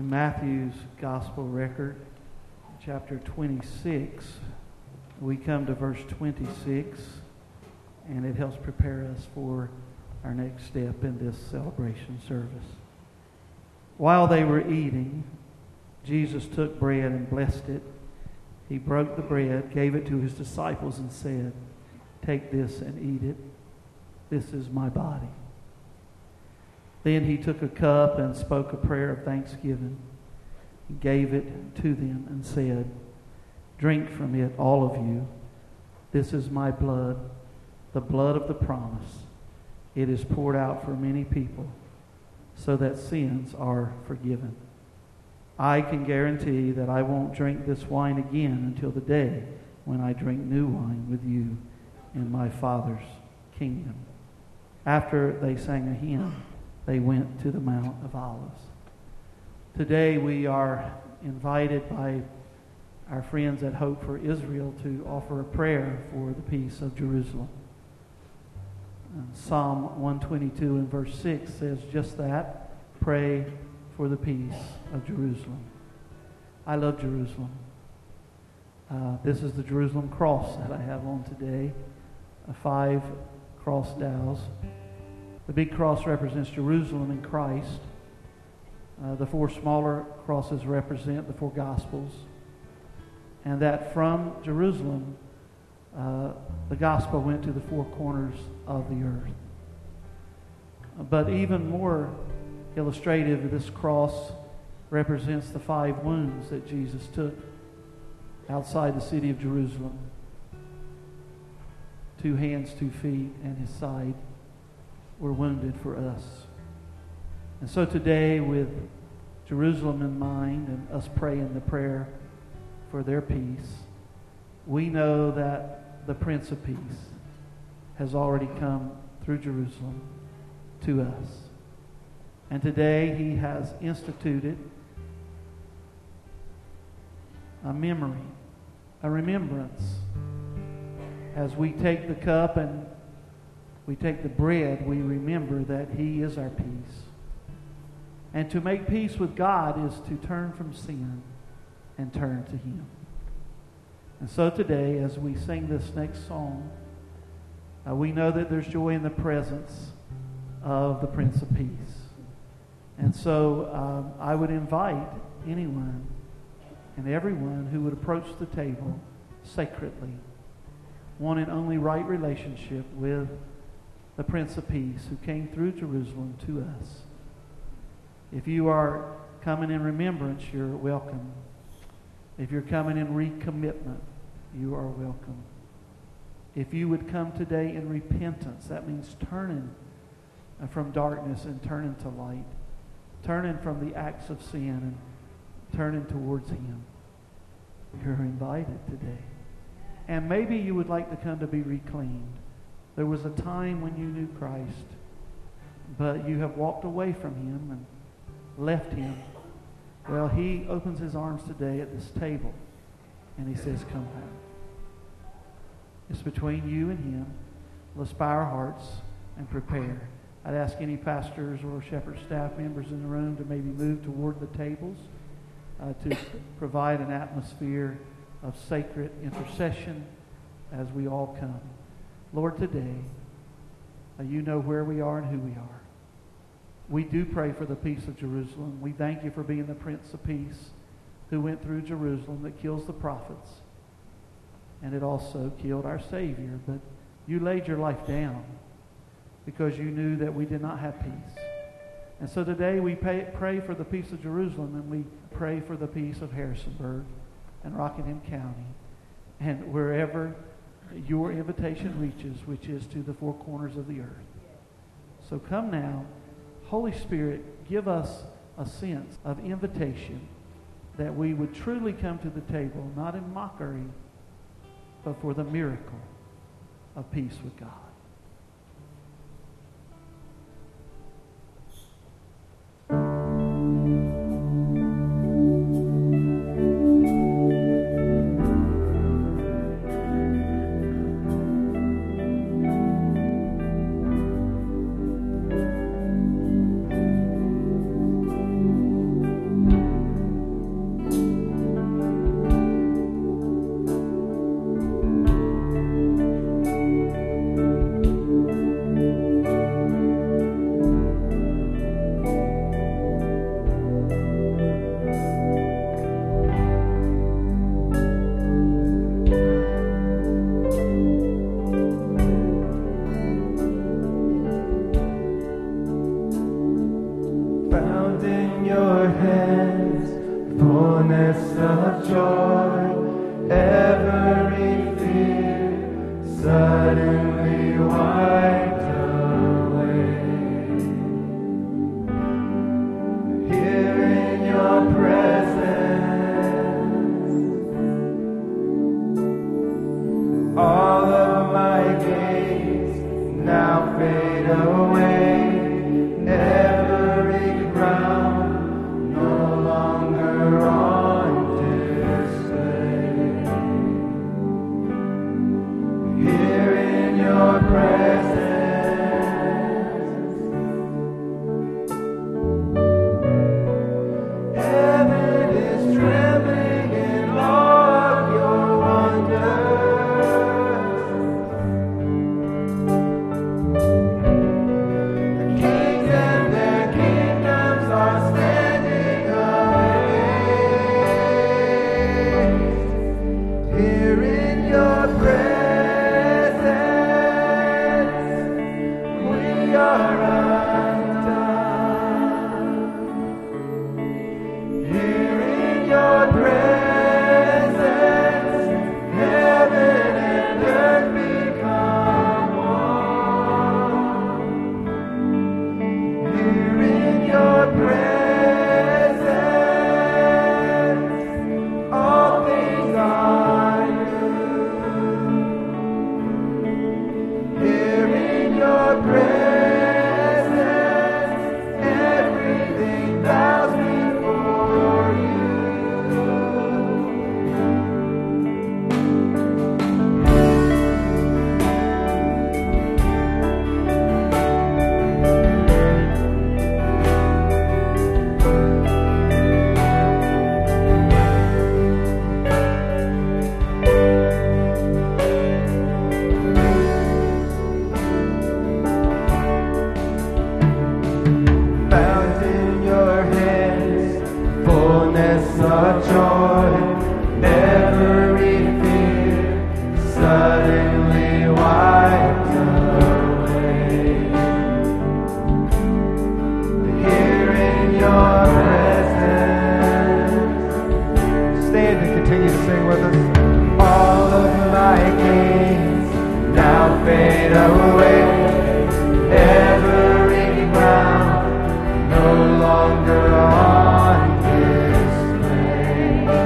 In Matthew's Gospel record, chapter 26, we come to verse 26, and it helps prepare us for our next step in this celebration service. While they were eating, Jesus took bread and blessed it. He broke the bread, gave it to his disciples, and said, "Take this and eat it. This is my body." Then he took a cup and spoke a prayer of thanksgiving. He gave it to them and said, "Drink from it, all of you. This is my blood, the blood of the promise. It is poured out for many people so that sins are forgiven. I can guarantee that I won't drink this wine again until the day when I drink new wine with you in my Father's kingdom." After they sang a hymn, they went to the Mount of Olives. Today we are invited by our friends at Hope for Israel to offer a prayer for the peace of Jerusalem. Psalm 122 and verse 6 says just that: pray for the peace of Jerusalem. I love Jerusalem. This is the Jerusalem cross that I have on today, 5 cross dowels. The big cross represents Jerusalem in Christ. The 4 smaller crosses represent the 4 Gospels. And that from Jerusalem, the gospel went to the 4 corners of the earth. But even more illustrative, this cross represents the 5 wounds that Jesus took outside the city of Jerusalem. 2 hands, 2 feet, and his side were wounded for us. And so today, with Jerusalem in mind and us praying the prayer for their peace, we know that the Prince of Peace has already come through Jerusalem to us. And today he has instituted a memory, a remembrance. As we take the cup and we take the bread, we remember that he is our peace. And to make peace with God is to turn from sin and turn to him. And so today, as we sing this next song, we know that there's joy in the presence of the Prince of Peace. And so I would invite anyone and everyone who would approach the table sacredly, wanting only right relationship with the Prince of Peace who came through Jerusalem to us. If you are coming in remembrance, you're welcome. If you're coming in recommitment, you are welcome. If you would come today in repentance, that means turning from darkness and turning to light, turning from the acts of sin and turning towards him, you're invited today. And maybe you would like to come to be reclaimed. There was a time when you knew Christ, but you have walked away from him and left him. Well, he opens his arms today at this table, and he says, "Come home." It's between you and him. Let's bow our hearts and prepare. I'd ask any pastors or shepherd staff members in the room to maybe move toward the tables to provide an atmosphere of sacred intercession as we all come. Lord, today, you know where we are and who we are. We do pray for the peace of Jerusalem. We thank you for being the Prince of Peace who went through Jerusalem that kills the prophets. And it also killed our Savior. But you laid your life down because you knew that we did not have peace. And so today we pray for the peace of Jerusalem, and we pray for the peace of Harrisonburg and Rockingham County and wherever your invitation reaches, which is to the 4 corners of the earth. So come now. Holy Spirit, give us a sense of invitation that we would truly come to the table, not in mockery, but for the miracle of peace with God. fullness of joy, every fear suddenly wiped away. Here in your presence, all of my gaze now fade away. Every crown no longer on display. Here in your presence, heaven is trembling in awe of your wonders. The kings and their kingdoms are standing amazed. Here in your presence, we are undone. Here in your presence, heaven and earth become one. Here in your presence, all things are new. Here in your presence, everything bows before you. Found in your hands, fullness of joy, every fear suddenly wiped away. Here in your presence, stand and continue to sing with us. All of my gains now fade away. Every crown no longer on display.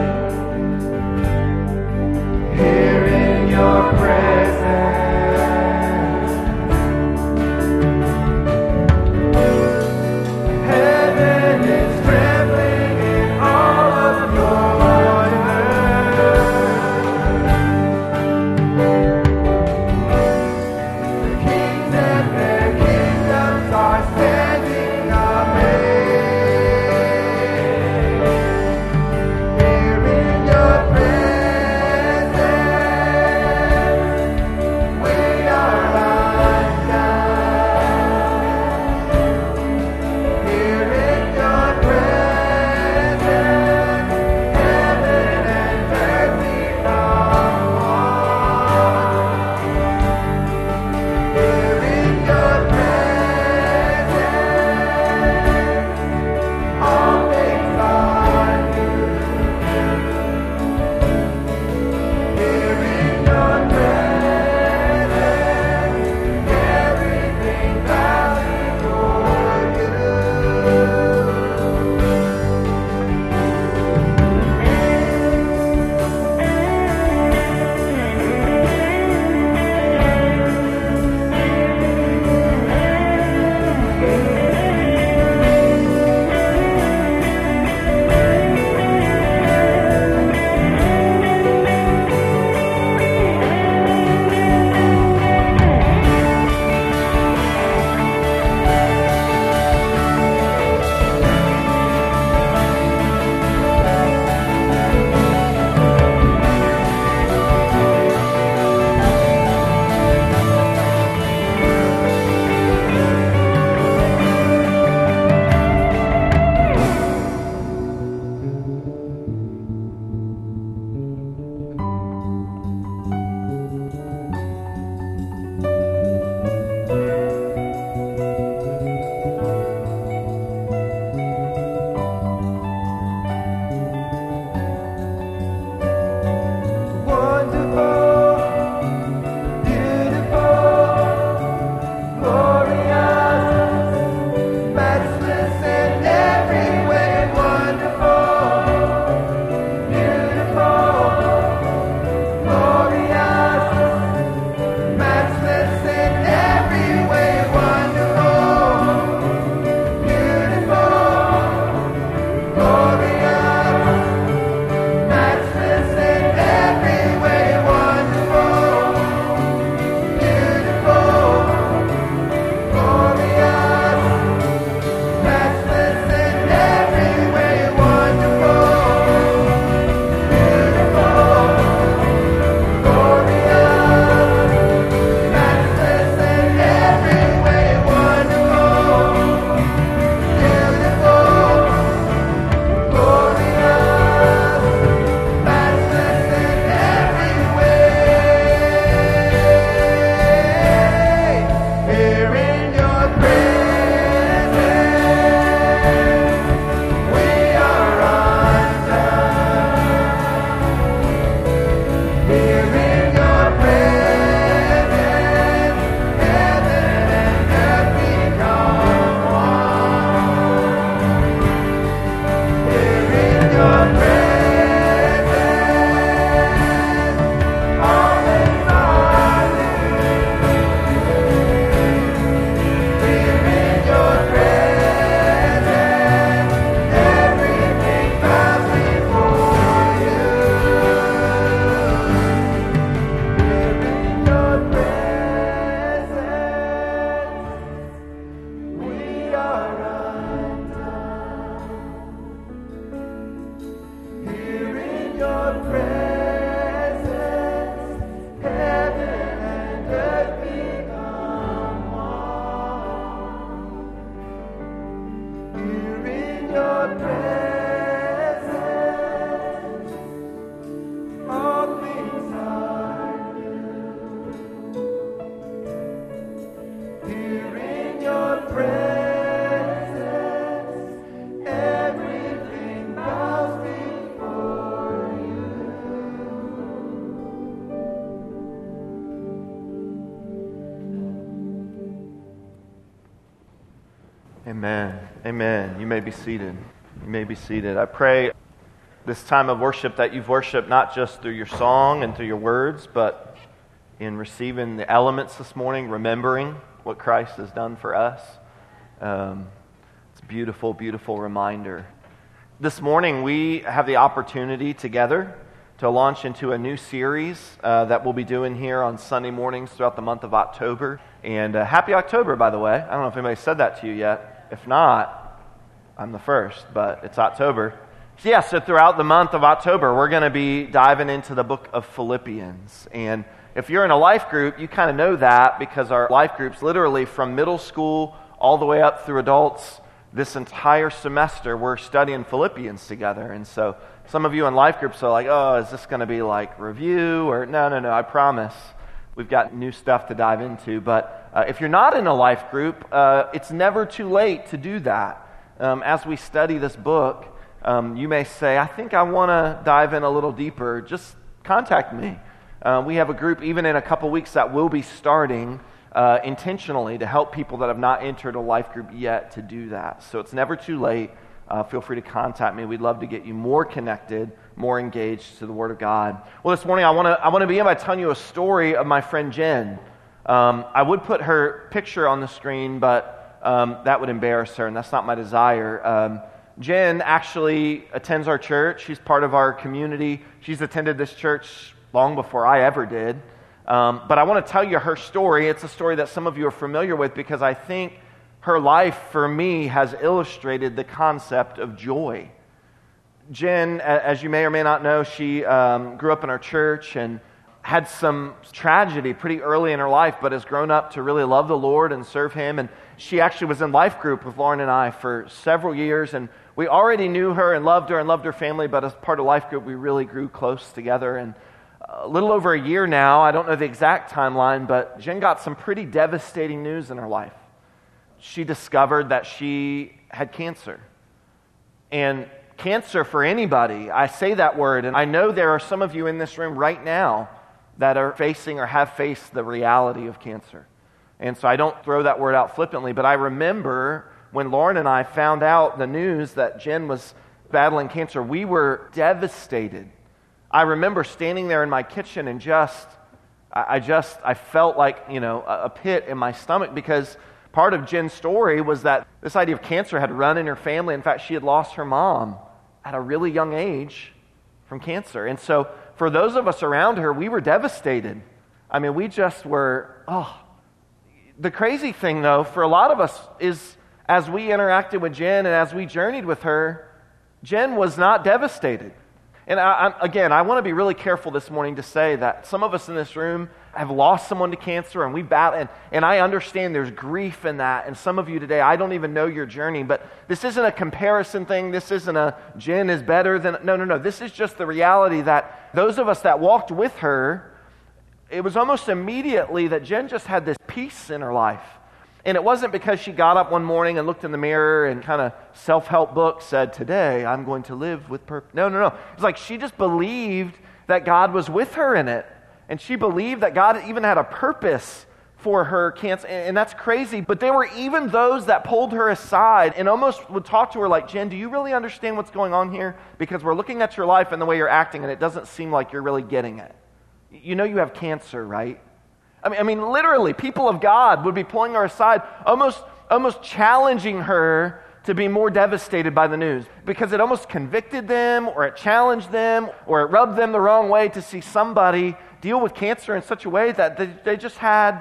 Amen. Amen. You may be seated. You may be seated. I pray this time of worship that you've worshiped not just through your song and through your words, but in receiving the elements this morning, remembering what Christ has done for us. It's a beautiful, beautiful reminder. This morning we have the opportunity together to launch into a new series that we'll be doing here on Sunday mornings throughout the month of October. And happy October, by the way. I don't know if anybody said that to you yet. If not, I'm the first, but it's October. So throughout the month of October, we're going to be diving into the book of Philippians. And if you're in a life group, you kind of know that because our life groups, literally from middle school all the way up through adults, this entire semester, we're studying Philippians together. And so some of you in life groups are like, oh, is this going to be like review? Or no, I promise. We've got new stuff to dive into. But if you're not in a life group, it's never too late to do that. As we study this book, you may say, I think I want to dive in a little deeper. Just contact me. We have a group even in a couple weeks that will be starting intentionally to help people that have not entered a life group yet to do that. So it's never too late. Feel free to contact me. We'd love to get you more connected, more engaged to the Word of God. Well, this morning I want to begin by telling you a story of my friend Jen. I would put her picture on the screen, but that would embarrass her, and that's not my desire. Jen actually attends our church. She's part of our community. She's attended this church long before I ever did. But I want to tell you her story. It's a story that some of you are familiar with because I think her life, for me, has illustrated the concept of joy. Jen, as you may or may not know, she grew up in our church and had some tragedy pretty early in her life, but has grown up to really love the Lord and serve Him. And she actually was in life group with Lauren and I for several years, and we already knew her and loved her family, but as part of life group, we really grew close together. And a little over a year now, I don't know the exact timeline, but Jen got some pretty devastating news in her life. She discovered that she had cancer. And cancer for anybody, I say that word, and I know there are some of you in this room right now that are facing or have faced the reality of cancer. And so I don't throw that word out flippantly, but I remember when Lauren and I found out the news that Jen was battling cancer, we were devastated. I remember standing there in my kitchen and I felt like, a pit in my stomach because part of Jen's story was that this idea of cancer had run in her family. In fact, she had lost her mom at a really young age from cancer. And so for those of us around her, we were devastated. I mean, we just were, The crazy thing, though, for a lot of us is as we interacted with Jen and as we journeyed with her, Jen was not devastated. And I want to be really careful this morning to say that some of us in this room have lost someone to cancer and we've battled, and I understand there's grief in that. And some of you today, I don't even know your journey, but this isn't a comparison thing. This isn't a Jen is better than, no. This is just the reality that those of us that walked with her, it was almost immediately that Jen just had this peace in her life. And it wasn't because she got up one morning and looked in the mirror and kind of self-help book said, today I'm going to live with purpose. No. It's like she just believed that God was with her in it. And she believed that God even had a purpose for her cancer. And that's crazy. But there were even those that pulled her aside and almost would talk to her like, Jen, do you really understand what's going on here? Because we're looking at your life and the way you're acting, and it doesn't seem like you're really getting it. You know you have cancer, right? I mean, literally, people of God would be pulling her aside, almost challenging her to be more devastated by the news because it almost convicted them or it challenged them or it rubbed them the wrong way to see somebody deal with cancer in such a way that they just had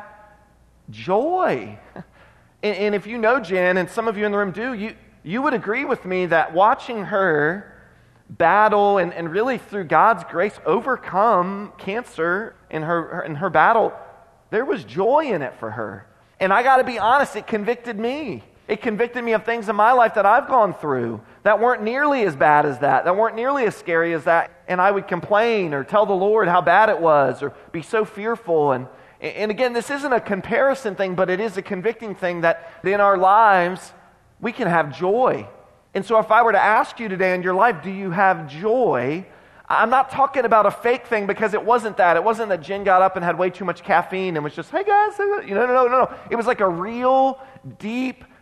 joy. And if you know Jen, and some of you in the room do, you would agree with me that watching her battle and really through God's grace overcome cancer in her battle, there was joy in it for her. And I got to be honest, it convicted me. It convicted me of things in my life that I've gone through that weren't nearly as bad as that weren't nearly as scary as that. And I would complain or tell the Lord how bad it was or be so fearful. And again, this isn't a comparison thing, but it is a convicting thing that in our lives, we can have joy. And so if I were to ask you today in your life, do you have joy? I'm not talking about a fake thing because it wasn't that. It wasn't that Jen got up and had way too much caffeine and was just, hey guys, no. It was like a real, deep,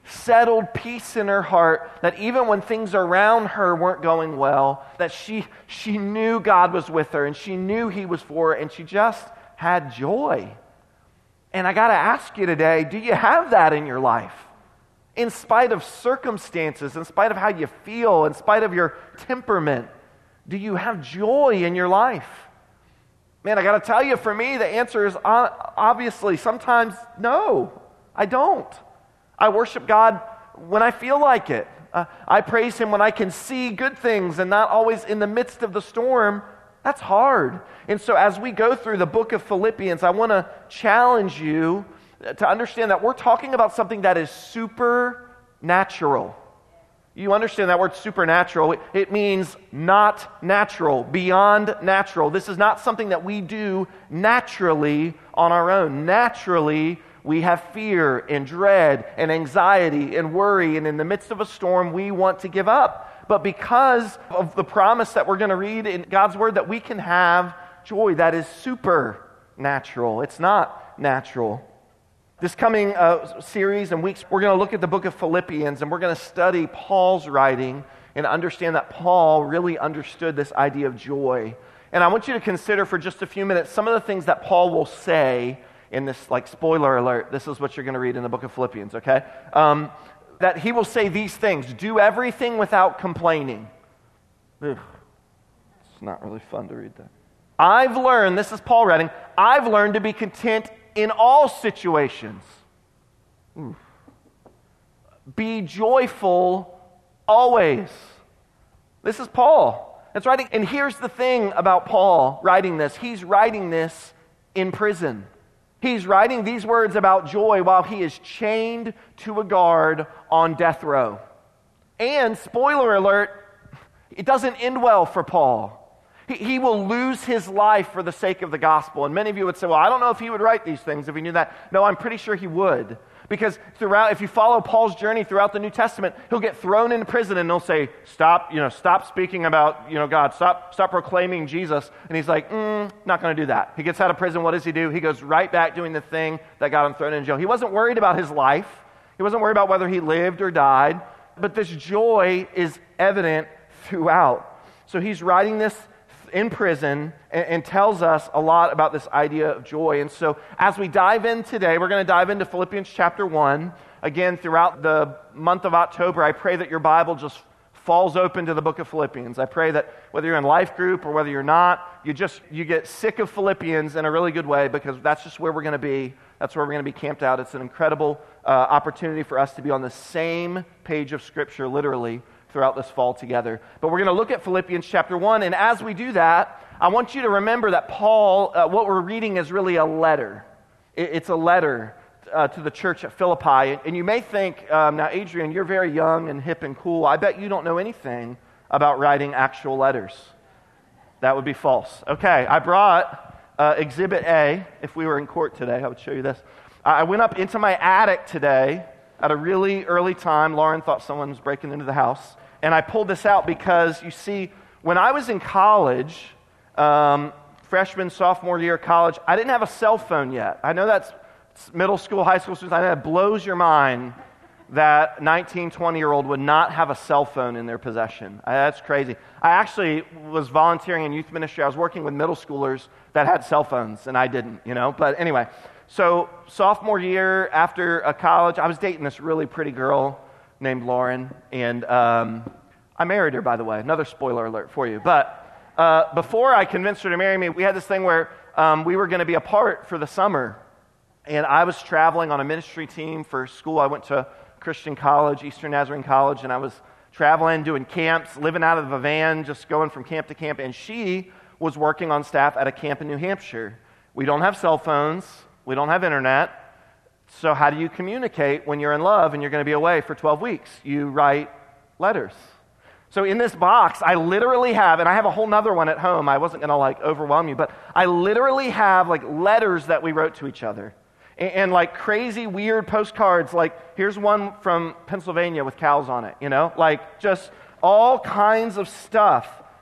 settled peace in her heart, that even when things around her weren't going well, that she knew God was with her and she knew He was for her, and she just had joy. And I got to ask you today, do you have that in your life? In spite of circumstances, in spite of how you feel, in spite of your temperament, do you have joy in your life? Man, I got to tell you, for me, the answer is obviously sometimes no, I don't. I worship God when I feel like it. I praise Him when I can see good things and not always in the midst of the storm. That's hard. And so as we go through the book of Philippians, I want to challenge you to understand that we're talking about something that is supernatural. You understand that word supernatural? It means not natural, beyond natural. This is not something that we do naturally on our own. Naturally, we have fear and dread and anxiety and worry, and in the midst of a storm, we want to give up. But because of the promise that we're going to read in God's Word, that we can have joy that is supernatural. It's not natural. This coming series and weeks, we're going to look at the book of Philippians, and we're going to study Paul's writing and understand that Paul really understood this idea of joy. And I want you to consider for just a few minutes some of the things that Paul will say in this, like, spoiler alert, this is what you're going to read in the book of Philippians, okay? That he will say these things: do everything without complaining. Ugh, it's not really fun to read that. I've learned, this is Paul writing, I've learned to be content in all situations. Be joyful always. This is Paul. That's writing. And here's the thing about Paul writing this. He's writing this in prison. He's writing these words about joy while he is chained to a guard on death row. And, spoiler alert, it doesn't end well for Paul. He will lose his life for the sake of the gospel. And many of you would say, well, I don't know if he would write these things if he knew that. No, I'm pretty sure he would. Because if you follow Paul's journey throughout the New Testament, he'll get thrown into prison and they'll say, stop speaking about, God, stop proclaiming Jesus. And he's like, not going to do that. He gets out of prison. What does he do? He goes right back doing the thing that got him thrown in jail. He wasn't worried about his life. He wasn't worried about whether he lived or died. But this joy is evident throughout. So he's writing this in prison and tells us a lot about this idea of joy. And so as we dive in today, we're going to dive into Philippians chapter 1. Again, throughout the month of October, I pray that your Bible just falls open to the book of Philippians. I pray that whether you're in life group or whether you're not, you get sick of Philippians in a really good way, because that's just where we're going to be. That's where we're going to be camped out. It's an incredible opportunity for us to be on the same page of Scripture, literally, throughout this fall together. But we're going to look at Philippians chapter 1, and as we do that, I want you to remember that Paul, what we're reading is really a letter. It's a letter to the church at Philippi, and you may think, now Adrian, you're very young and hip and cool. I bet you don't know anything about writing actual letters. That would be false. Okay, I brought Exhibit A. If we were in court today, I would show you this. I went up into my attic today at a really early time. Lauren thought someone was breaking into the house. And I pulled this out because, you see, when I was in college, freshman, sophomore year of college, I didn't have a cell phone yet. I know that's middle school, high school students. I know it blows your mind that 19, 20-year-old would not have a cell phone in their possession. That's crazy. I actually was volunteering in youth ministry. I was working with middle schoolers that had cell phones, and I didn't, But anyway, so sophomore year after college, I was dating this really pretty girl named Lauren, and I married her, by the way. Another spoiler alert for you. But before I convinced her to marry me, we had this thing where we were going to be apart for the summer, and I was traveling on a ministry team for school. I went to Christian college, Eastern Nazarene College, and I was traveling, doing camps, living out of a van, just going from camp to camp, and she was working on staff at a camp in New Hampshire. We don't have cell phones. We don't have internet. So how do you communicate when you're in love and you're going to be away for 12 weeks? You write letters. So in this box, I literally have, and I have a whole nother one at home. I wasn't going to overwhelm you, but I literally have letters that we wrote to each other. And crazy, weird postcards. Here's one from Pennsylvania with cows on it, just all kinds of stuff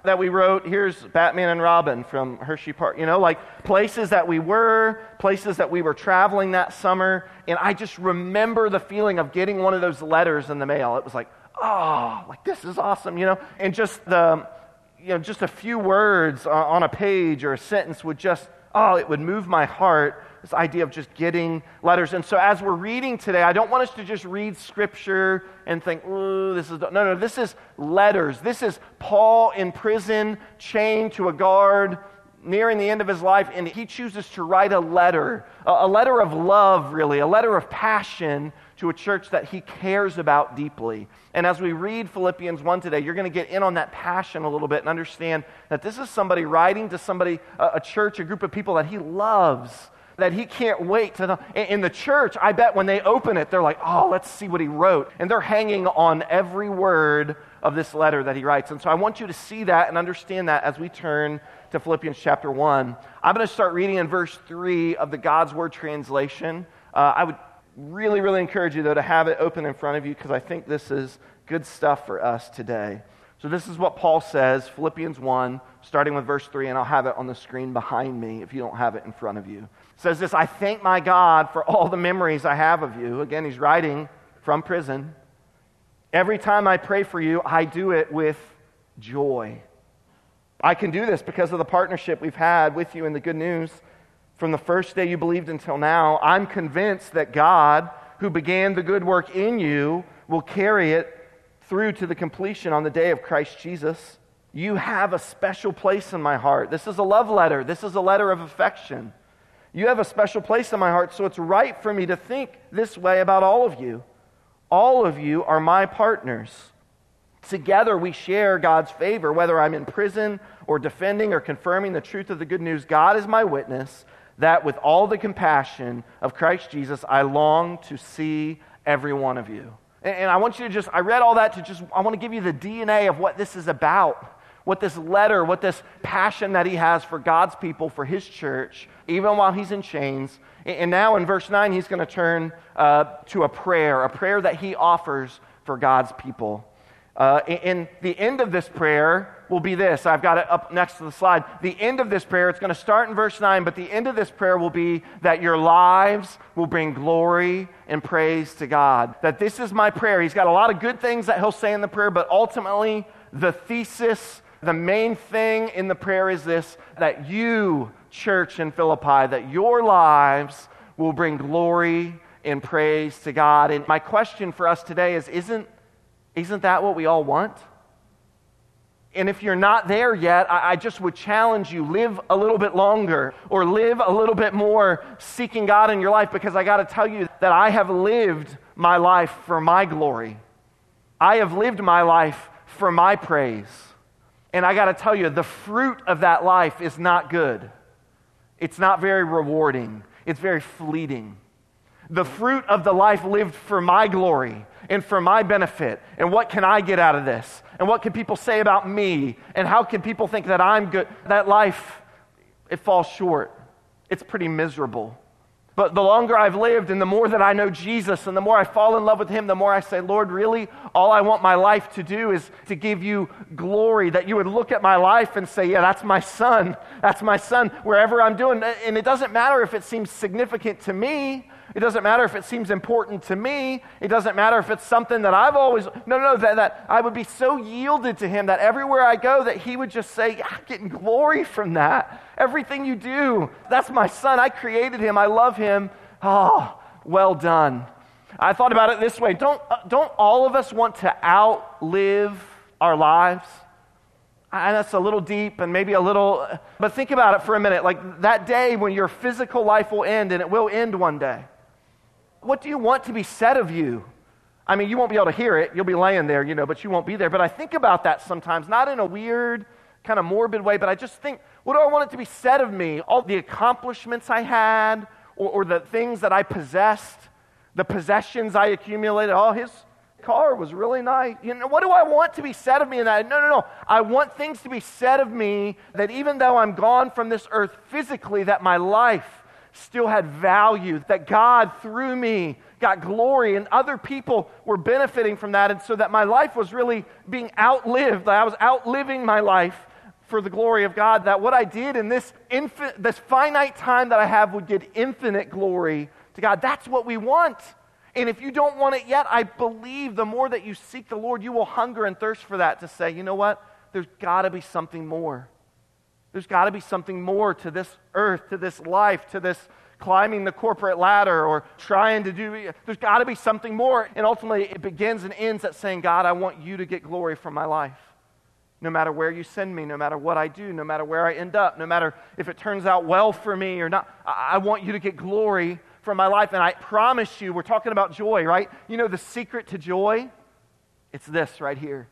that we wrote, here's Batman and Robin from Hershey Park, like places that we were traveling that summer. And I just remember the feeling of getting one of those letters in the mail. It was like, oh, like this is awesome, and just just a few words on a page or a sentence would it would move my heart. This idea of just getting letters. And so as we're reading today, I don't want us to just read Scripture and think, ooh, this is letters. This is Paul in prison, chained to a guard, nearing the end of his life, and he chooses to write a letter of love, really, a letter of passion to a church that he cares about deeply. And as we read Philippians 1 today, you're going to get in on that passion a little bit and understand that this is somebody writing to somebody, a church, a group of people that he loves, that he can't wait to know. In the church, I bet when they open it, they're like, oh, let's see what he wrote. And they're hanging on every word of this letter that he writes. And so I want you to see that and understand that as we turn to Philippians chapter 1. I'm going to start reading in verse 3 of the God's Word translation. I would really, really encourage you, though, to have it open in front of you because I think this is good stuff for us today. So this is what Paul says, Philippians 1, starting with verse 3, and I'll have it on the screen behind me if you don't have it in front of you. It says this, I thank my God for all the memories I have of you. Again, he's writing from prison. Every time I pray for you, I do it with joy. I can do this because of the partnership we've had with you in the good news. From the first day you believed until now, I'm convinced that God, who began the good work in you, will carry it through to the completion on the day of Christ Jesus. You have a special place in my heart. This is a love letter. This is a letter of affection. You have a special place in my heart, so it's right for me to think this way about all of you. All of you are my partners. Together we share God's favor, whether I'm in prison or defending or confirming the truth of the good news. God is my witness that with all the compassion of Christ Jesus, I long to see every one of you. And I want you to I read all that I want to give you the DNA of what this is about. What this letter, what this passion that he has for God's people, for his church, even while he's in chains. And now in verse 9, he's going to turn to a prayer that he offers for God's people. And the end of this prayer will be this. I've got it up next to the slide. The end of this prayer, it's going to start in verse 9, but the end of this prayer will be that your lives will bring glory and praise to God. That this is my prayer. He's got a lot of good things that he'll say in the prayer, but ultimately the thesis, the main thing in the prayer is this, that you, church in Philippi, that your lives will bring glory and praise to God. And my question for us today is, isn't that what we all want? And if you're not there yet, I just would challenge you, live a little bit longer or live a little bit more seeking God in your life, because I got to tell you that I have lived my life for my glory. I have lived my life for my praise. And I got to tell you, the fruit of that life is not good. It's not very rewarding. It's very fleeting. The fruit of the life lived for my glory and for my benefit. And what can I get out of this? And what can people say about me? And how can people think that I'm good? That life, it falls short. It's pretty miserable. But the longer I've lived and the more that I know Jesus and the more I fall in love with him, the more I say, Lord, really, all I want my life to do is to give you glory, that you would look at my life and say, yeah, that's my son. That's my son, wherever I'm doing. And it doesn't matter if it seems significant to me. It doesn't matter if it seems important to me. It doesn't matter if it's something that I've always... No, that I would be so yielded to him that everywhere I go that he would just say, yeah, I'm getting glory from that. Everything you do, that's my son. I created him. I love him. Oh, well done. I thought about it this way. Don't all of us want to outlive our lives? And that's a little deep and maybe a little... But think about it for a minute. Like that day when your physical life will end, and it will end one day. What do you want to be said of you? I mean, you won't be able to hear it. You'll be laying there, but you won't be there. But I think about that sometimes, not in a weird, kind of morbid way, but I just think, what do I want it to be said of me? All the accomplishments I had, or the things that I possessed, the possessions I accumulated. Oh, his car was really nice. What do I want to be said of me in that? No. I want things to be said of me that even though I'm gone from this earth physically, that my life still had value, that God through me got glory and other people were benefiting from that, and so that my life was really being outlived. I was outliving my life for the glory of God, that what I did in this finite time that I have would give infinite glory to God. That's what we want. And if you don't want it yet, I believe the more that you seek the Lord, you will hunger and thirst for that, to say, you know what? There's got to be something more. There's got to be something more to this earth, to this life, to this climbing the corporate ladder or trying to do. There's got to be something more. And ultimately, it begins and ends at saying, God, I want you to get glory from my life. No matter where you send me, no matter what I do, no matter where I end up, no matter if it turns out well for me or not, I want you to get glory from my life. And I promise you, we're talking about joy, right? You know the secret to joy? It's this right here.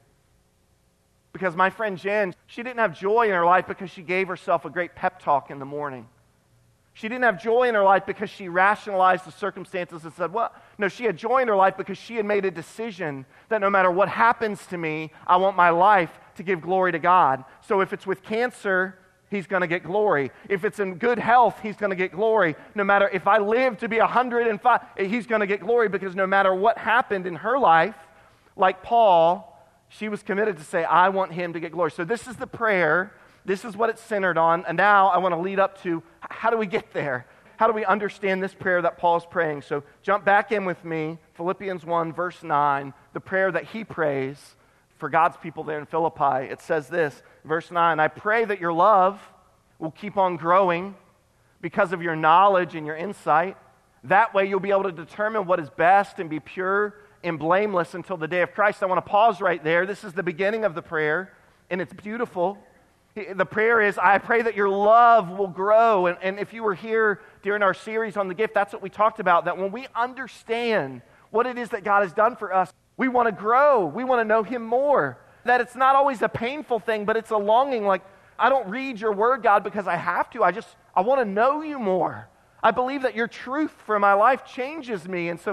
Because my friend Jen, she didn't have joy in her life because she gave herself a great pep talk in the morning. She didn't have joy in her life because she rationalized the circumstances and said, well, no, she had joy in her life because she had made a decision that no matter what happens to me, I want my life to give glory to God. So if it's with cancer, He's going to get glory. If it's in good health, He's going to get glory. No matter if I live to be 105, He's going to get glory, because no matter what happened in her life, like Paul, she was committed to say, I want Him to get glory. So this is the prayer. This is what it's centered on. And now I want to lead up to, how do we get there? How do we understand this prayer that Paul's praying? So jump back in with me, Philippians 1, verse 9, the prayer that he prays for God's people there in Philippi. It says this, verse 9, I pray that your love will keep on growing because of your knowledge and your insight. That way you'll be able to determine what is best and be pure and blameless until the day of Christ. I want to pause right there. This is the beginning of the prayer, and it's beautiful. The prayer is, I pray that your love will grow. And if you were here during our series on the gift, that's what we talked about, that when we understand what it is that God has done for us, we want to grow. We want to know Him more. That it's not always a painful thing, but it's a longing. Like, I don't read your word, God, because I have to. I want to know you more. I believe that your truth for my life changes me. And so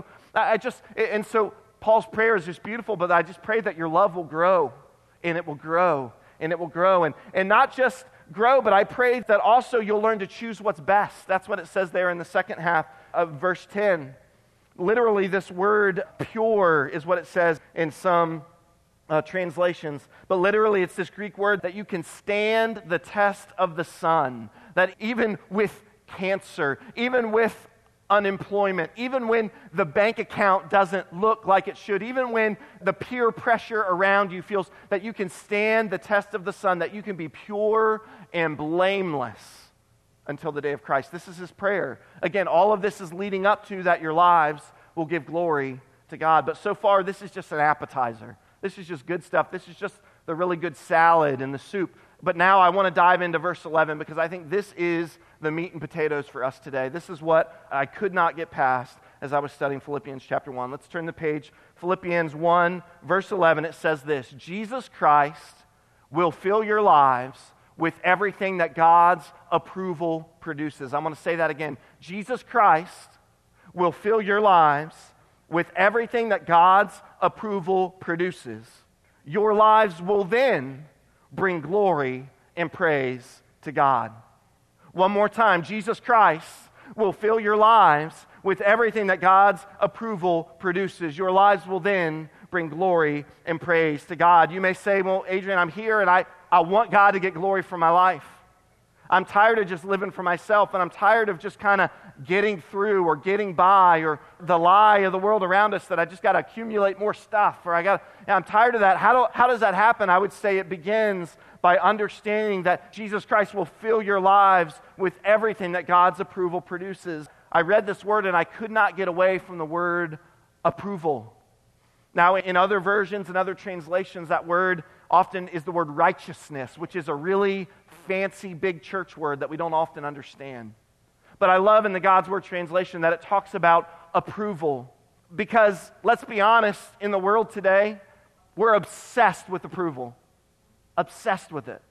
so Paul's prayer is just beautiful, but I just pray that your love will grow, and it will grow, and it will grow. And not just grow, but I pray that also you'll learn to choose what's best. That's what it says there in the second half of verse 10. Literally, this word pure is what it says in some translations. But literally, it's this Greek word that you can stand the test of the sun. That even with cancer, even with unemployment, even when the bank account doesn't look like it should, even when the peer pressure around you feels that you can stand the test of the sun, that you can be pure and blameless until the day of Christ. This is his prayer. Again, all of this is leading up to that your lives will give glory to God. But so far, this is just an appetizer. This is just good stuff. This is just the really good salad and the soup. But now I want to dive into verse 11, because I think this is the meat and potatoes for us today. This is what I could not get past as I was studying Philippians chapter 1. Let's turn the page. Philippians 1, verse 11, it says this, Jesus Christ will fill your lives with everything that God's approval produces. I'm going to say that again. Jesus Christ will fill your lives with everything that God's approval produces. Your lives will then bring glory and praise to God. One more time, Jesus Christ will fill your lives with everything that God's approval produces. Your lives will then bring glory and praise to God. You may say, well, Adrian, I'm here and I want God to get glory from my life. I'm tired of just living for myself, and I'm tired of just kind of getting through or getting by, or the lie of the world around us that I just got to accumulate more stuff, or I'm tired of that. How does that happen? I would say it begins by understanding that Jesus Christ will fill your lives with everything that God's approval produces. I read this word and I could not get away from the word approval. Now, in other versions and other translations, that word often is the word righteousness, which is a really fancy big church word that we don't often understand. But I love in the God's Word translation that it talks about approval. Because, let's be honest, in the world today, we're obsessed with approval. Obsessed with it.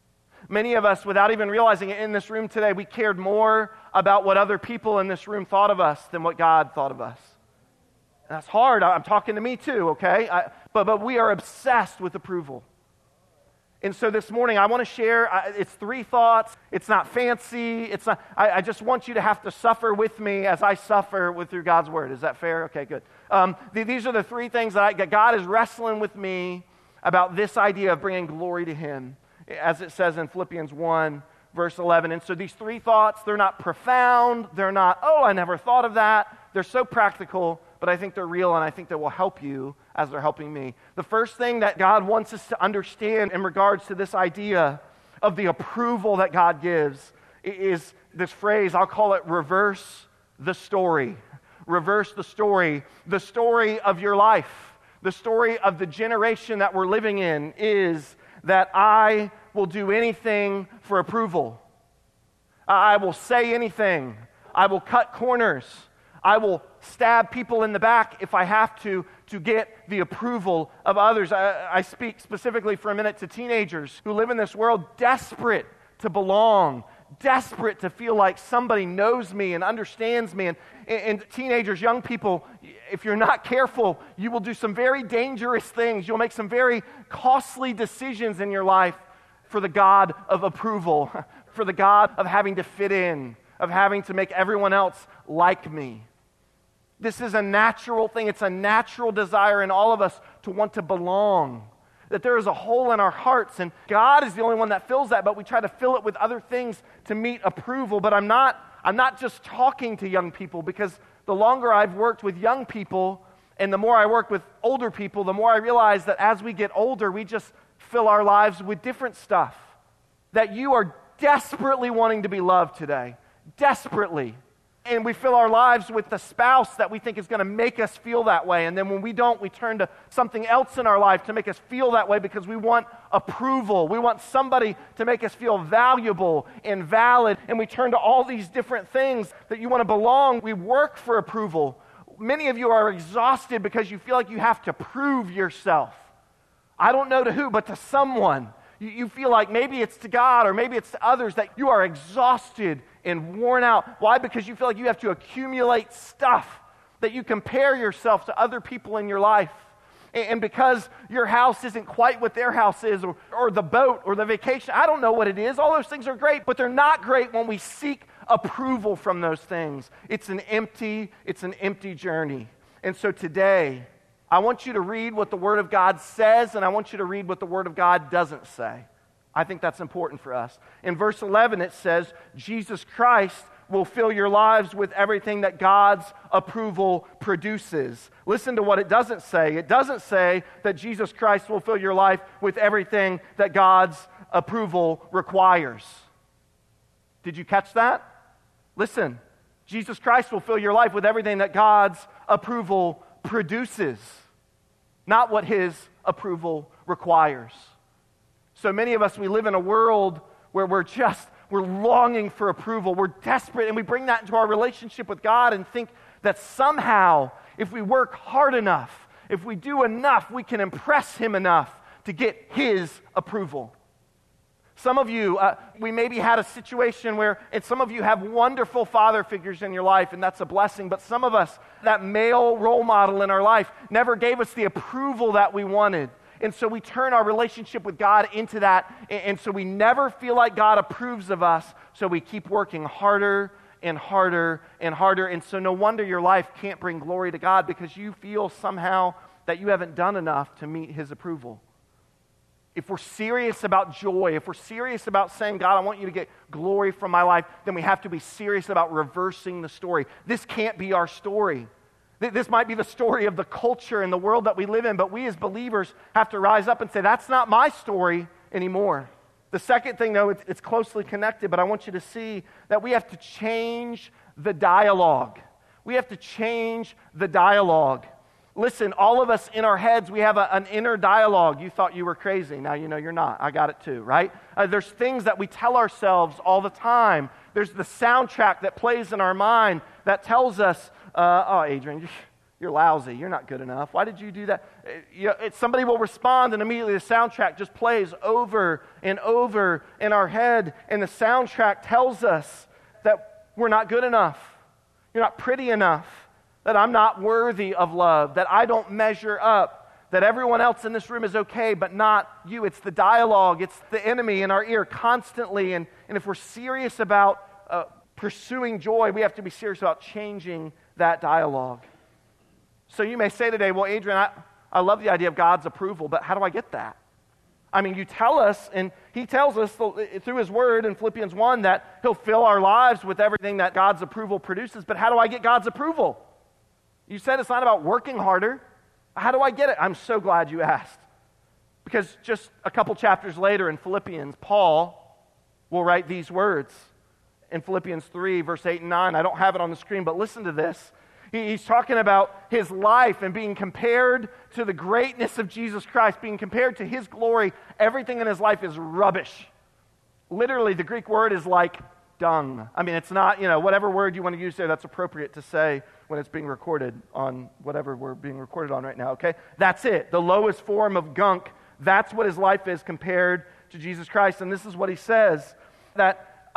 Many of us, without even realizing it in this room today, we cared more about what other people in this room thought of us than what God thought of us. And that's hard. I'm talking to me too, okay? But we are obsessed with approval. And so this morning, I want to share, it's 3 thoughts. It's not fancy. I just want you to have to suffer with me as I suffer through God's Word. Is that fair? Okay, good. These are the 3 things that God is wrestling with me about this idea of bringing glory to Him. as it says in Philippians 1, verse 11. And so these three thoughts, they're not profound. They're not, oh, I never thought of that. They're so practical, but I think they're real, and I think they will help you as they're helping me. The first thing that God wants us to understand in regards to this idea of the approval that God gives is this phrase, I'll call it reverse the story. Reverse the story. The story of your life, the story of the generation that we're living in is that I will do anything for approval. I will say anything. I will cut corners. I will stab people in the back if I have to get the approval of others. I speak specifically for a minute to teenagers who live in this world desperate to belong, desperate to feel like somebody knows me and understands me. And teenagers, young people, if you're not careful, you will do some very dangerous things. You'll make some very costly decisions in your life for the God of approval, for the God of having to fit in, of having to make everyone else like me. This is a natural thing. It's a natural desire in all of us to want to belong. That there is a hole in our hearts, and God is the only one that fills that, but we try to fill it with other things to meet approval. But I'm not just talking to young people, because the longer I've worked with young people and the more I work with older people, the more I realize that as we get older, we just fill our lives with different stuff. That you are desperately wanting to be loved today. Desperately. And we fill our lives with the spouse that we think is going to make us feel that way. And then when we don't, we turn to something else in our life to make us feel that way because we want approval. We want somebody to make us feel valuable and valid. And we turn to all these different things that you want to belong. We work for approval. Many of you are exhausted because you feel like you have to prove yourself. I don't know to who, but to someone. You feel like maybe it's to God or maybe it's to others that you are exhausted and worn out. Why? Because you feel like you have to accumulate stuff, that you compare yourself to other people in your life. And because your house isn't quite what their house is, or the boat or the vacation, I don't know what it is. All those things are great, but they're not great when we seek approval from those things. It's an empty journey. And so today, I want you to read what the Word of God says, and I want you to read what the Word of God doesn't say. I think that's important for us. In verse 11, it says, Jesus Christ will fill your lives with everything that God's approval produces. Listen to what it doesn't say. It doesn't say that Jesus Christ will fill your life with everything that God's approval requires. Did you catch that? Listen, Jesus Christ will fill your life with everything that God's approval produces, not what His approval requires. So many of us, we live in a world where we're longing for approval. We're desperate, and we bring that into our relationship with God and think that somehow, if we work hard enough, if we do enough, we can impress Him enough to get His approval. Some of you, we maybe had a situation where, and some of you have wonderful father figures in your life, and that's a blessing, but some of us, that male role model in our life never gave us the approval that we wanted. And so we turn our relationship with God into that, and so we never feel like God approves of us, so we keep working harder and harder and harder, and so no wonder your life can't bring glory to God because you feel somehow that you haven't done enough to meet His approval. If we're serious about joy, if we're serious about saying, God, I want you to get glory from my life, then we have to be serious about reversing the story. This can't be our story. This might be the story of the culture and the world that we live in, but we as believers have to rise up and say, that's not my story anymore. The second thing, though, it's closely connected, but I want you to see that we have to change the dialogue. We have to change the dialogue. Listen, all of us in our heads, we have an inner dialogue. You thought you were crazy. Now you know you're not. I got it too, right? There's things that we tell ourselves all the time. There's the soundtrack that plays in our mind that tells us, oh, Adrian, you're lousy. You're not good enough. Why did you do that? Somebody will respond, and immediately the soundtrack just plays over and over in our head, and the soundtrack tells us that we're not good enough. You're not pretty enough. That I'm not worthy of love, that I don't measure up, that everyone else in this room is okay, but not you. It's the dialogue, it's the enemy in our ear constantly, and if we're serious about pursuing joy, we have to be serious about changing that dialogue. So you may say today, well, Adrian, I love the idea of God's approval, but how do I get that? I mean, you tell us, and he tells us through his word in Philippians 1 that he'll fill our lives with everything that God's approval produces. But how do I get God's approval? You said it's not about working harder. How do I get it? I'm so glad you asked. Because just a couple chapters later in Philippians, Paul will write these words in Philippians 3, verse 8 and 9. I don't have it on the screen, but listen to this. He's talking about his life and being compared to the greatness of Jesus Christ, being compared to his glory. Everything in his life is rubbish. Literally, the Greek word is like dung. I mean, it's not, whatever word you want to use there, that's appropriate to say when it's being recorded on whatever we're being recorded on right now, okay? That's it. The lowest form of gunk. That's what his life is compared to Jesus Christ. And this is what he says, that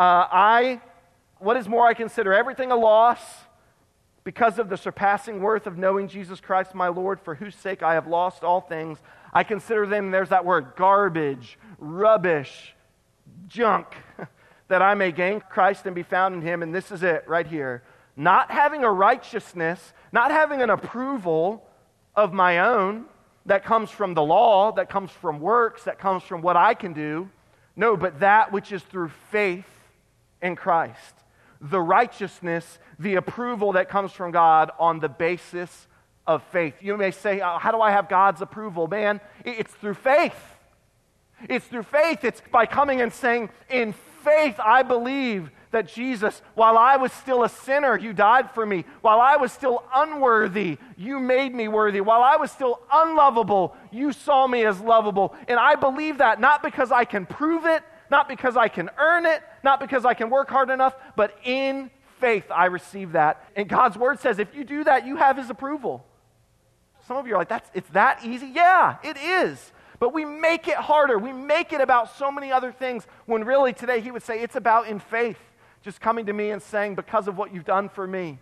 what is more, I consider everything a loss because of the surpassing worth of knowing Jesus Christ my Lord, for whose sake I have lost all things. I consider them, there's that word, garbage, rubbish, junk, that I may gain Christ and be found in him. And this is it right here. Not having a righteousness, not having an approval of my own that comes from the law, that comes from works, that comes from what I can do. No, but that which is through faith in Christ. The righteousness, the approval that comes from God on the basis of faith. You may say, how do I have God's approval? Man, it's through faith. It's through faith. It's by coming and saying, in faith I believe that Jesus, while I was still a sinner, you died for me. While I was still unworthy, you made me worthy. While I was still unlovable, you saw me as lovable. And I believe that not because I can prove it, not because I can earn it, not because I can work hard enough, but in faith I receive that. And God's word says if you do that, you have his approval. Some of you are like, it's that easy? Yeah, it is. But we make it harder. We make it about so many other things when really today he would say it's about in faith. Just coming to me and saying, because of what you've done for me,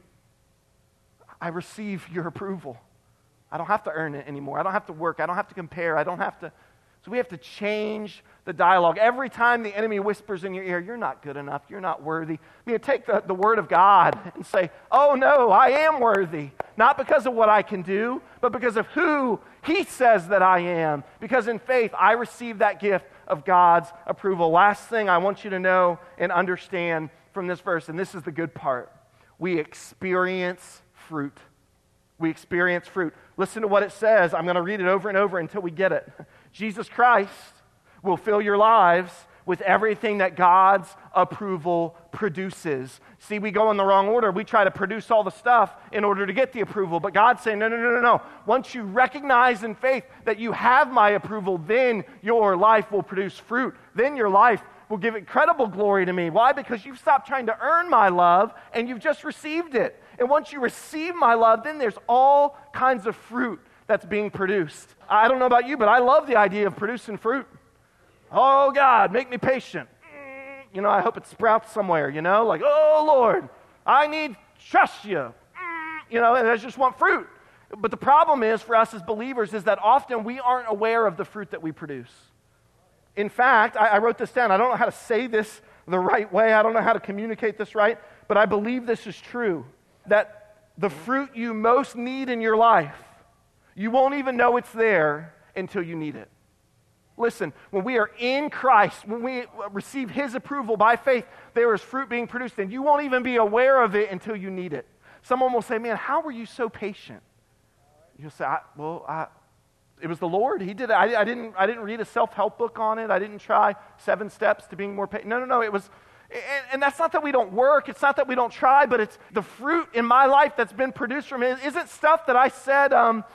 I receive your approval. I don't have to earn it anymore. I don't have to work. I don't have to compare. I don't have to. So we have to change the dialogue. Every time the enemy whispers in your ear, you're not good enough, you're not worthy. Take the word of God and say, oh no, I am worthy. Not because of what I can do, but because of who he says that I am. Because in faith, I receive that gift of God's approval. Last thing I want you to know and understand from this verse, and this is the good part. We experience fruit. We experience fruit. Listen to what it says. I'm going to read it over and over until we get it. Jesus Christ will fill your lives with everything that God's approval produces. See, we go in the wrong order. We try to produce all the stuff in order to get the approval. But God's saying, no. Once you recognize in faith that you have my approval, then your life will produce fruit. Then your life will give incredible glory to me. Why? Because you've stopped trying to earn my love and you've just received it. And once you receive my love, then there's all kinds of fruit that's being produced. I don't know about you, but I love the idea of producing fruit. Oh, God, make me patient. I hope it sprouts somewhere, like, oh, Lord, I need trust you. And I just want fruit. But the problem is for us as believers is that often we aren't aware of the fruit that we produce. In fact, I wrote this down. I don't know how to say this the right way. I don't know how to communicate this right, but I believe this is true, that the fruit you most need in your life, you won't even know it's there until you need it. Listen, when we are in Christ, when we receive his approval by faith, there is fruit being produced, and you won't even be aware of it until you need it. Someone will say, man, how were you so patient? You'll say, it was the Lord. He did it. I didn't read a self-help book on it. I didn't try 7 steps to being more patient. No. It was, and that's not that we don't work. It's not that we don't try, but it's the fruit in my life that's been produced from it. Isn't stuff that I said,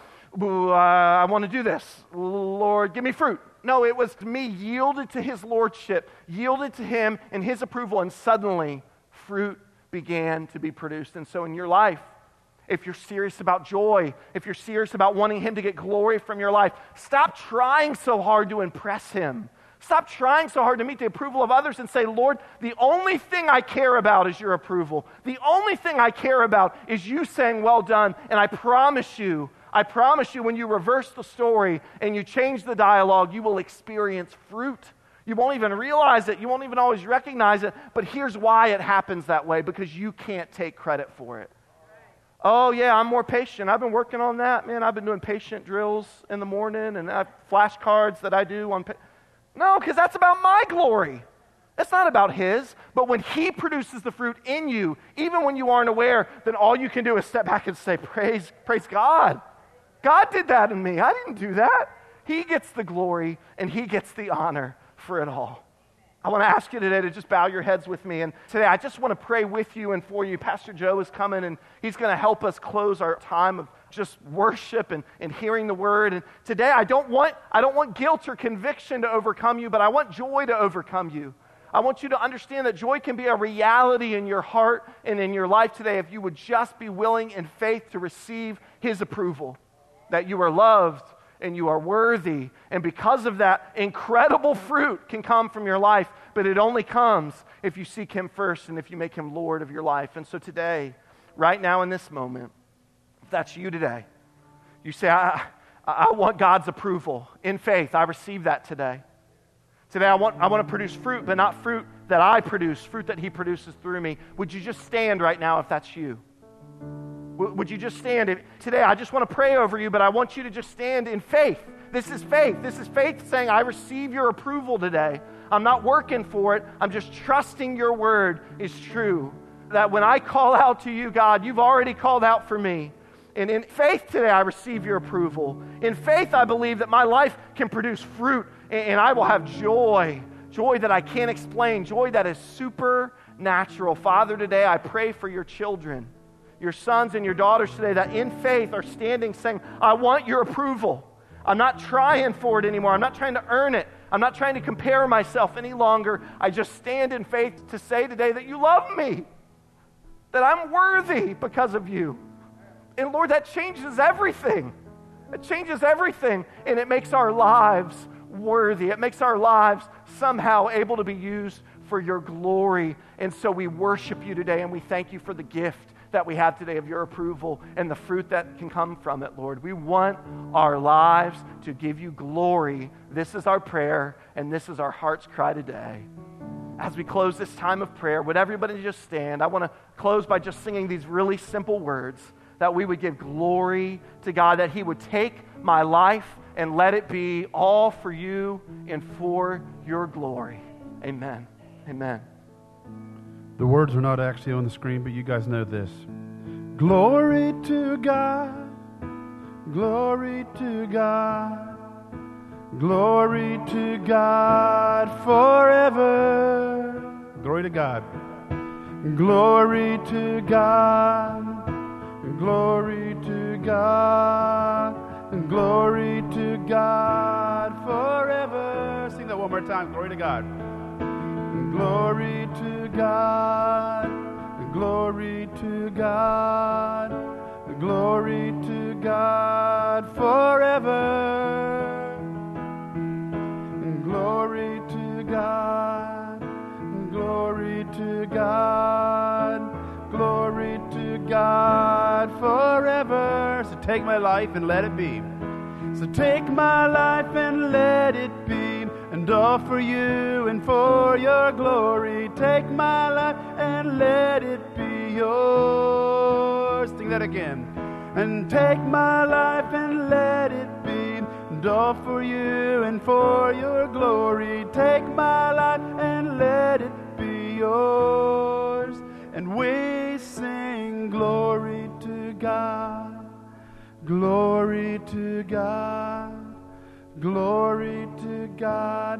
I want to do this. Lord, give me fruit. No, it was me yielded to his lordship, yielded to him and his approval, and suddenly fruit began to be produced. And so in your life, if you're serious about joy, if you're serious about wanting him to get glory from your life, stop trying so hard to impress him. Stop trying so hard to meet the approval of others and say, Lord, the only thing I care about is your approval. The only thing I care about is you saying, well done. And I promise you, when you reverse the story and you change the dialogue, you will experience fruit. You won't even realize it. You won't even always recognize it. But here's why it happens that way, because you can't take credit for it. Oh, yeah, I'm more patient. I've been working on that. Man, I've been doing patient drills in the morning, and I have flashcards that I do on No, because that's about my glory. It's not about his. But when he produces the fruit in you, even when you aren't aware, then all you can do is step back and say, praise God. God did that in me. I didn't do that. He gets the glory and he gets the honor for it all. I want to ask you today to just bow your heads with me. And today I just want to pray with you and for you. Pastor Joe is coming and he's going to help us close our time of just worship and hearing the word. And today I don't want guilt or conviction to overcome you, but I want joy to overcome you. I want you to understand that joy can be a reality in your heart and in your life today if you would just be willing in faith to receive his approval, that you are loved and you are worthy. And because of that, incredible fruit can come from your life, but it only comes if you seek him first and if you make him Lord of your life. And so today, right now in this moment, if that's you today, you say, I want God's approval. In faith, I receive that today. Today I want to produce fruit, but not fruit that I produce, fruit that he produces through me. Would you just stand right now if that's you? Would you just stand? Today I just want to pray over you, but I want you to just stand in faith. This is faith. This is faith saying, I receive your approval today. I'm not working for it. I'm just trusting your word is true. That when I call out to you, God, you've already called out for me. And in faith today, I receive your approval. In faith, I believe that my life can produce fruit and I will have joy. Joy that I can't explain. Joy that is supernatural. Father, today I pray for your children, your sons and your daughters today that in faith are standing saying, I want your approval. I'm not trying for it anymore. I'm not trying to earn it. I'm not trying to compare myself any longer. I just stand in faith to say today that you love me, that I'm worthy because of you. And Lord, that changes everything. It changes everything, and it makes our lives worthy. It makes our lives somehow able to be used for your glory. And so we worship you today, and we thank you for the gift that we have today of your approval and the fruit that can come from it, Lord. We want our lives to give you glory. This is our prayer, and this is our heart's cry today. As we close this time of prayer, would everybody just stand? I want to close by just singing these really simple words, that we would give glory to God, that he would take my life and let it be all for you and for your glory. Amen. Amen. The words are not actually on the screen, but you guys know this. Glory to God, glory to God, glory to God forever. Glory to God. Glory to God, glory to God, glory to God forever. Sing that one more time. Glory to God. Glory to God, glory to God, glory to God forever. Glory to God, glory to God, glory to God forever. So take my life and let it be. So take my life and let it be, and all for you and for your glory. Take my life and let it be yours. Sing that again. And take my life and let it be, and all for you and for your glory. Take my life and let it be yours. And we sing glory to God. Glory to God, glory to God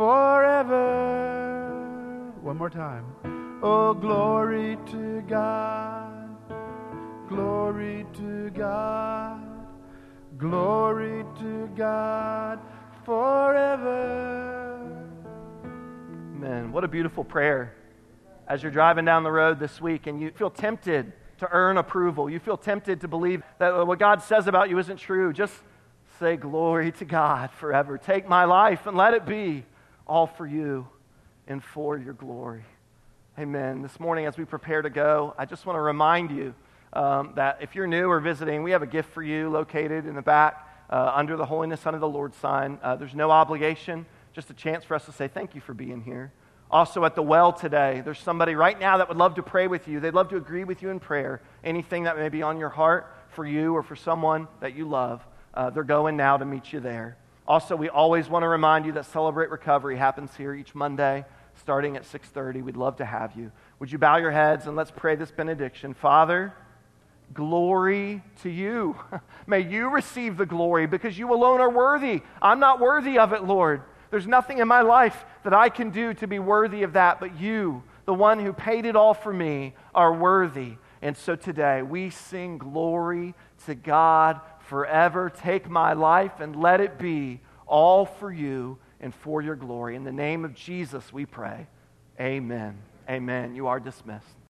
forever. One more time. Oh, glory to God, glory to God, glory to God forever. Amen. What a beautiful prayer. As you're driving down the road this week and you feel tempted to earn approval, you feel tempted to believe that what God says about you isn't true, just say glory to God forever. Take my life and let it be all for you and for your glory. Amen. This morning as we prepare to go, I just want to remind you that if you're new or visiting, we have a gift for you located in the back under the Holiness Unto the Lord sign. There's no obligation, just a chance for us to say thank you for being here. Also at the well today, there's somebody right now that would love to pray with you. They'd love to agree with you in prayer. Anything that may be on your heart for you or for someone that you love, they're going now to meet you there. Also, we always want to remind you that Celebrate Recovery happens here each Monday, starting at 6:30. We'd love to have you. Would you bow your heads and let's pray this benediction. Father, glory to you. May you receive the glory because you alone are worthy. I'm not worthy of it, Lord. There's nothing in my life that I can do to be worthy of that, but you, the one who paid it all for me, are worthy. And so today we sing glory to God forever. Take my life and let it be all for you and for your glory. In the name of Jesus we pray. Amen. Amen. You are dismissed.